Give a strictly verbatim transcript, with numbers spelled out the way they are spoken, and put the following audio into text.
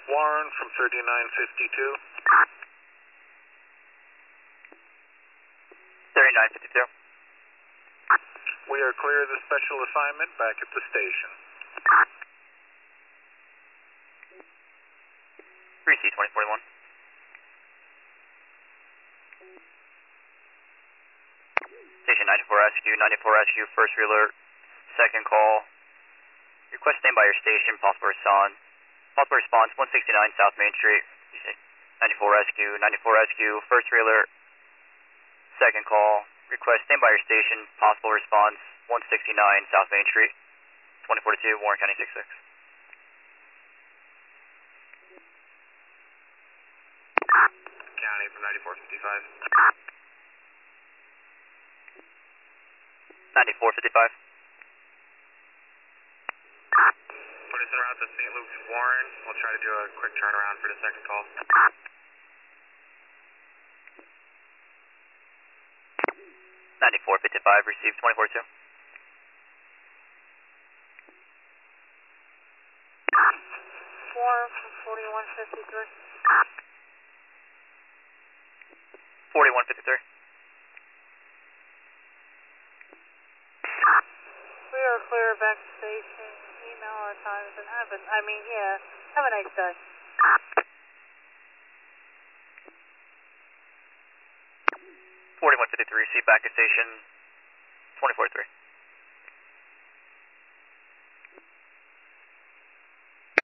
Warren from thirty-nine fifty-two. thirty-nine fifty-two. We are clear of the special assignment back at the station. three C twenty forty-one. Station ninety-four Rescue, ninety-four Rescue, first alert, second call. Request standby your station, possible response. Possible response, one sixty-nine South Main Street. ninety-four Rescue, ninety-four Rescue, first alert, second call. Request standby your station, possible response, one sixty-nine South Main Street. twenty forty-two, Warren County six six. County from ninety-four fifty-five. ninety-four fifty-five. Put us en route to Saint Luke's Warren. We'll try to do a quick turnaround for the second call. ninety-four fifty-five, received twenty forty-two. Warren from forty-one fifty-three. forty-one fifty-three. We are clear back to station. Email our times and have a, I mean, yeah, have a nice day. forty-one fifty-three, see back at station twenty forty-three.